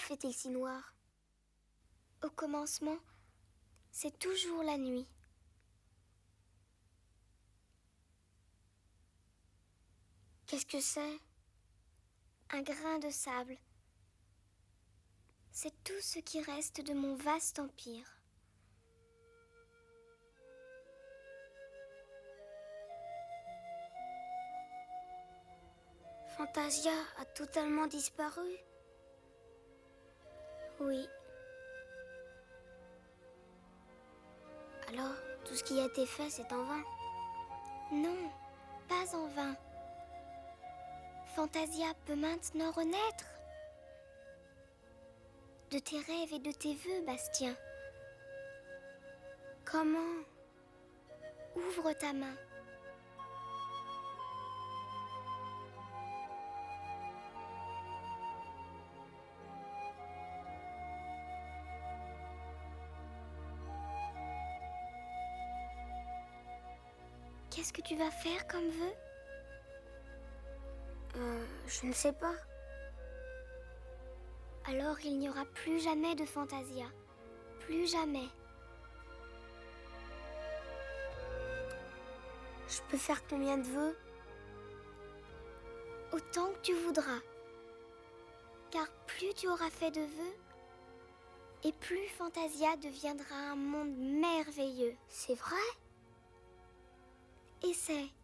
fait-il si noir? Au commencement, c'est toujours la nuit. Qu'est-ce que c'est? Un grain de sable. C'est tout ce qui reste de mon vaste empire. Fantasia a totalement disparu? Oui. Alors, tout ce qui a été fait, c'est en vain? Non, pas en vain. Fantasia peut maintenant renaître. De tes rêves et de tes vœux, Bastien. Comment? Ouvre ta main. Qu'est-ce que tu vas faire comme vœu? Je ne sais pas. Alors il n'y aura plus jamais de Fantasia. Plus jamais. Je peux faire combien de vœux? Autant que tu voudras. Car plus tu auras fait de vœux, et plus Fantasia deviendra un monde merveilleux. C'est vrai? Essaie.